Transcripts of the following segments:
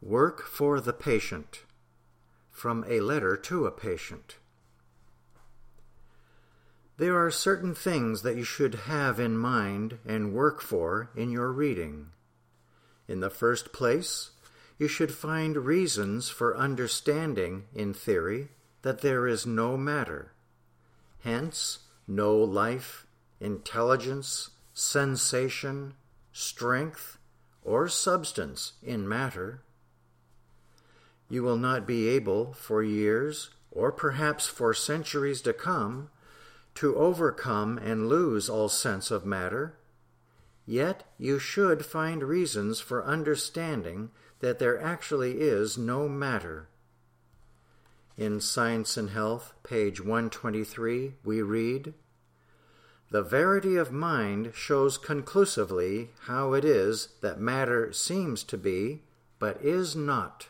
Work for the patient. From a letter to a patient. There are certain things that you should have in mind and work for in your reading. In the first place, you should find reasons for understanding, in theory, that there is no matter. Hence, no life, intelligence, sensation, strength, or substance in matter. You will not be able, for years, or perhaps for centuries to come, to overcome and lose all sense of matter. Yet you should find reasons for understanding that there actually is no matter. In Science and Health, page 123, we read, "The verity of mind shows conclusively how it is that matter seems to be, but is not."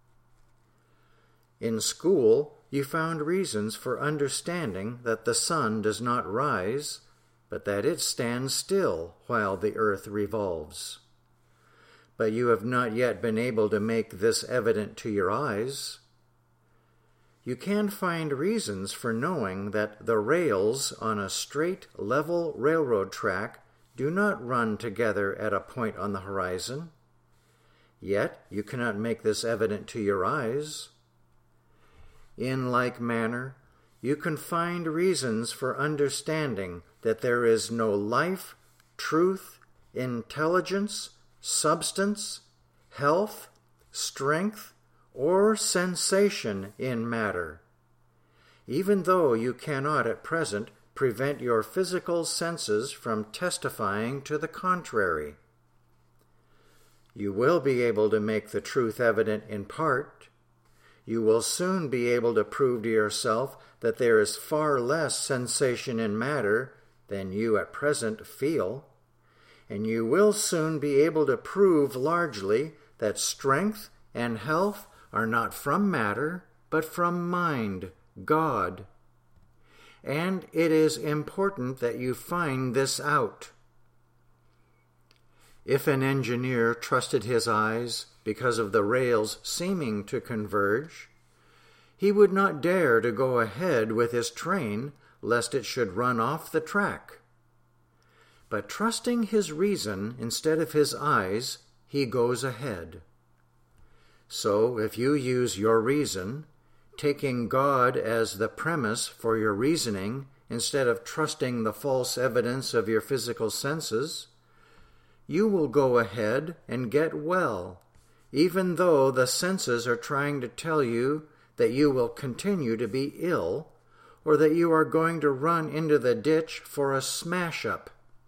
In school, you found reasons for understanding that the sun does not rise, but that it stands still while the earth revolves. But you have not yet been able to make this evident to your eyes. You can find reasons for knowing that the rails on a straight, level railroad track do not run together at a point on the horizon. Yet you cannot make this evident to your eyes. In like manner, you can find reasons for understanding that there is no life, truth, intelligence, substance, health, strength, or sensation in matter, even though you cannot at present prevent your physical senses from testifying to the contrary. You will be able to make the truth evident in part. You will soon be able to prove to yourself that there is far less sensation in matter than you at present feel, and you will soon be able to prove largely that strength and health are not from matter, but from mind, God. And it is important that you find this out. If an engineer trusted his eyes because of the rails seeming to converge, he would not dare to go ahead with his train lest it should run off the track. But trusting his reason instead of his eyes, he goes ahead. So if you use your reason, taking God as the premise for your reasoning instead of trusting the false evidence of your physical senses, you will go ahead and get well, even though the senses are trying to tell you that you will continue to be ill, or that you are going to run into the ditch for a smash-up.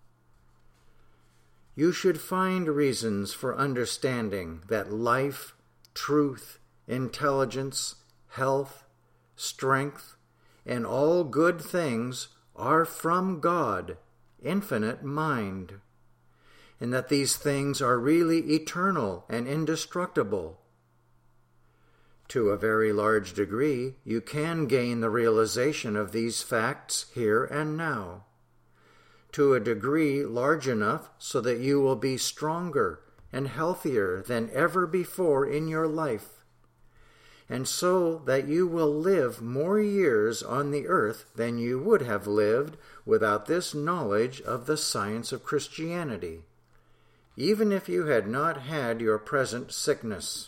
You should find reasons for understanding that life, truth, intelligence, health, strength, and all good things are from God, infinite mind, and that these things are really eternal and indestructible. To a very large degree, you can gain the realization of these facts here and now, to a degree large enough so that you will be stronger and healthier than ever before in your life, and so that you will live more years on the earth than you would have lived without this knowledge of the science of Christianity, even if you had not had your present sickness.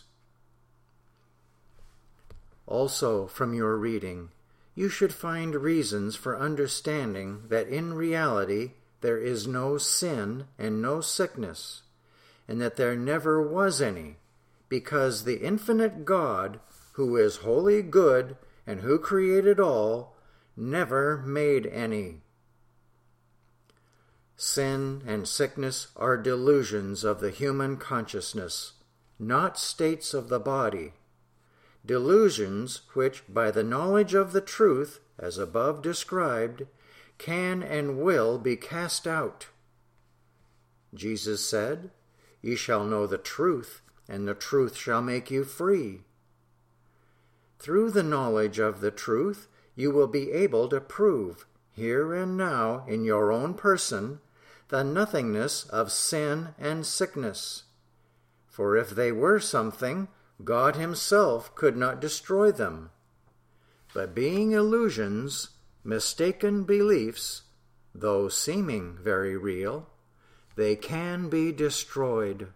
Also, from your reading, you should find reasons for understanding that in reality there is no sin and no sickness, and that there never was any, because the infinite God, who is wholly good and who created all, never made any. Sin and sickness are delusions of the human consciousness, not states of the body. Delusions which, by the knowledge of the truth, as above described, can and will be cast out. Jesus said, "Ye shall know the truth, and the truth shall make you free." Through the knowledge of the truth, you will be able to prove, here and now in your own person, the nothingness of sin and sickness. For if they were something, God himself could not destroy them. But being illusions, mistaken beliefs, though seeming very real, they can be destroyed.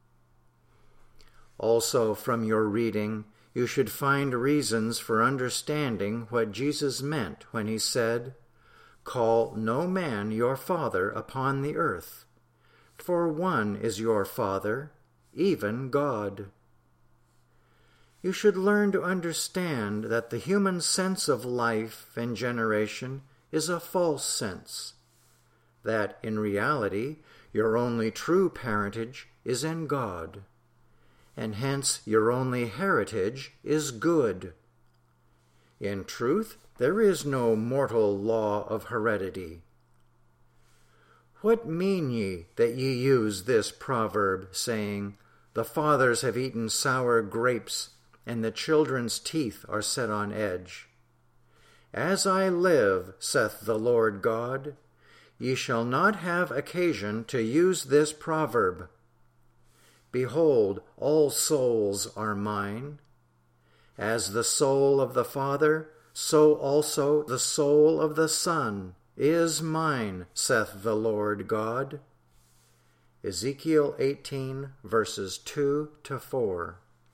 Also, from your reading, you should find reasons for understanding what Jesus meant when he said, "Call no man your father upon the earth, for one is your Father, even God." You should learn to understand that the human sense of life and generation is a false sense, that in reality your only true parentage is in God, and hence your only heritage is good. In truth, there is no mortal law of heredity. What mean ye that ye use this proverb, saying, "The fathers have eaten sour grapes, and the children's teeth are set on edge"? As I live, saith the Lord God, ye shall not have occasion to use this proverb. Behold, all souls are mine. As the soul of the Father, so also the soul of the Son is mine, saith the Lord God. Ezekiel 18, verses 2-4.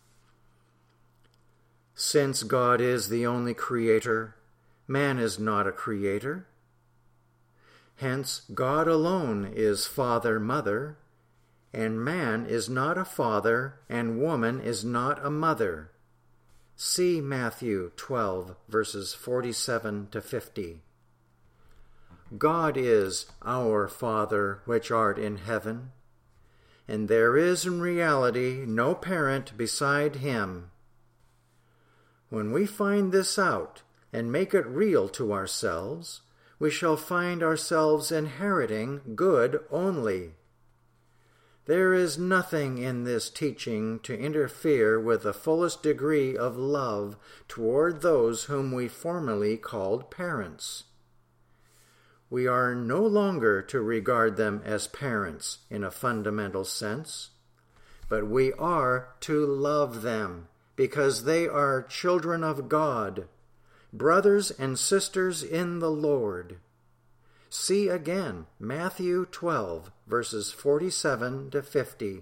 Since God is the only creator, man is not a creator. Hence, God alone is father, mother, and man is not a father, and woman is not a mother. See Matthew 12, verses 47-50. God is our Father which art in heaven, and there is in reality no parent beside him. When we find this out and make it real to ourselves, we shall find ourselves inheriting good only. There is nothing in this teaching to interfere with the fullest degree of love toward those whom we formerly called parents. We are no longer to regard them as parents in a fundamental sense, but we are to love them because they are children of God, brothers and sisters in the Lord. See again Matthew 12, verses 47-50.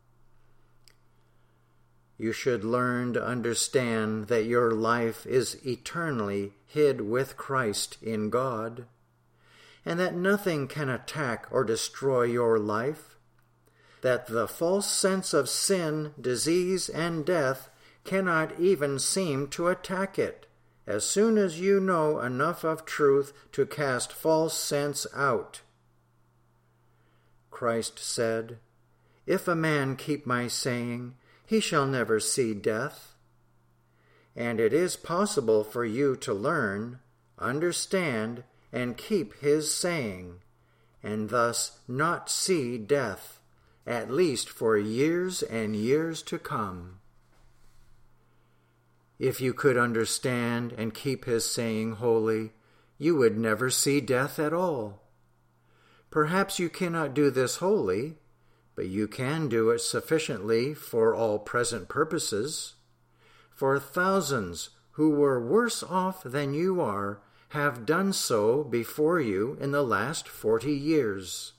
You should learn to understand that your life is eternally hid with Christ in God, and that nothing can attack or destroy your life, that the false sense of sin, disease, and death cannot even seem to attack it, as soon as you know enough of truth to cast false sense out. Christ said, "If a man keep my saying, he shall never see death." And it is possible for you to learn, understand, and keep his saying, and thus not see death, at least for years and years to come. If you could understand and keep his saying wholly, you would never see death at all. Perhaps you cannot do this wholly, but you can do it sufficiently for all present purposes. For thousands who were worse off than you are have done so before you in the last 40 years.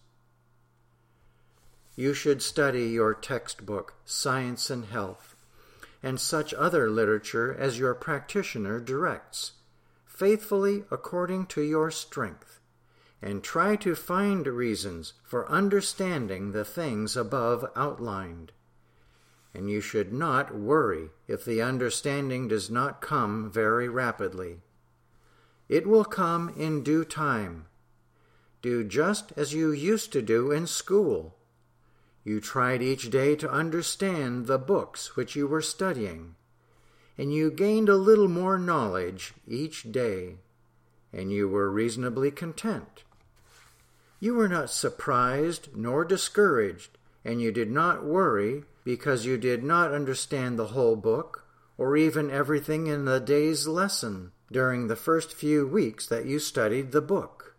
You should study your textbook, Science and Health, and such other literature as your practitioner directs, faithfully according to your strength, and try to find reasons for understanding the things above outlined. And you should not worry if the understanding does not come very rapidly. It will come in due time. Do just as you used to do in school. You tried each day to understand the books which you were studying, and you gained a little more knowledge each day, and you were reasonably content. You were not surprised nor discouraged, and you did not worry because you did not understand the whole book or even everything in the day's lesson during the first few weeks that you studied the book.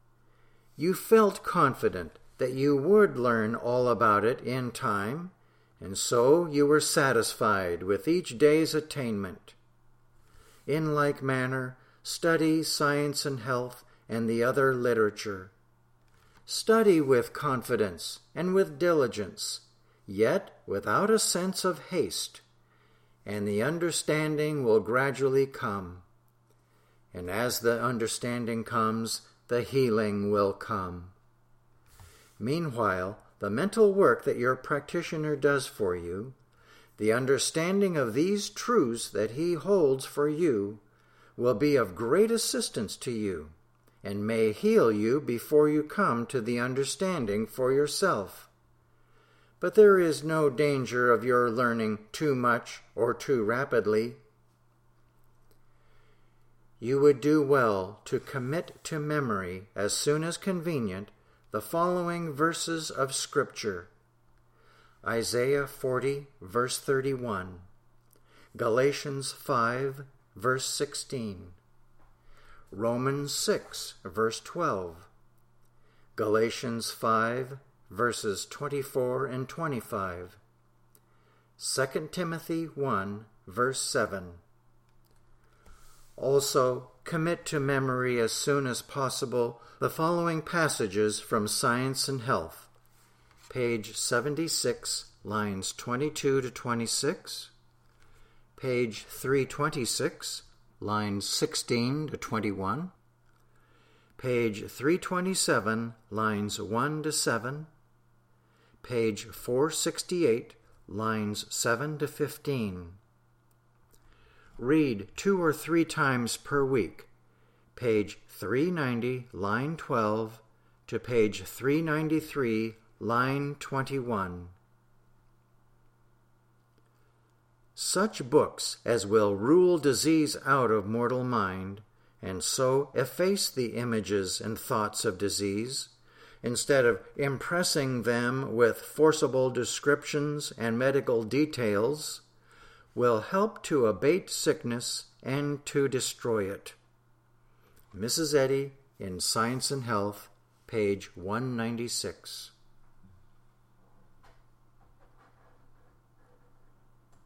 You felt confident that you would learn all about it in time, and so you were satisfied with each day's attainment. In like manner, study Science and Health and the other literature. Study with confidence and with diligence, yet without a sense of haste, and the understanding will gradually come. And as the understanding comes, the healing will come. Meanwhile, the mental work that your practitioner does for you, the understanding of these truths that he holds for you, will be of great assistance to you, and may heal you before you come to the understanding for yourself. But there is no danger of your learning too much or too rapidly. You would do well to commit to memory as soon as convenient the following verses of Scripture: Isaiah 40, verse 31, Galatians 5, verse 16, Romans 6, verse 12, Galatians 5, verses 24 and 25, 2 Timothy 1, verse 7. Also, commit to memory as soon as possible the following passages from Science and Health, page 76, lines 22 to 26, page 326, lines 16 to 21, page 327, lines 1 to 7, page 468, lines 7 to 15. Read 2 or 3 times per week, page 390, line 12, to page 393, line 21. Such books as will rule disease out of mortal mind, and so efface the images and thoughts of disease, instead of impressing them with forcible descriptions and medical details, will help to abate sickness and to destroy it. Mrs. Eddy in Science and Health, page 196.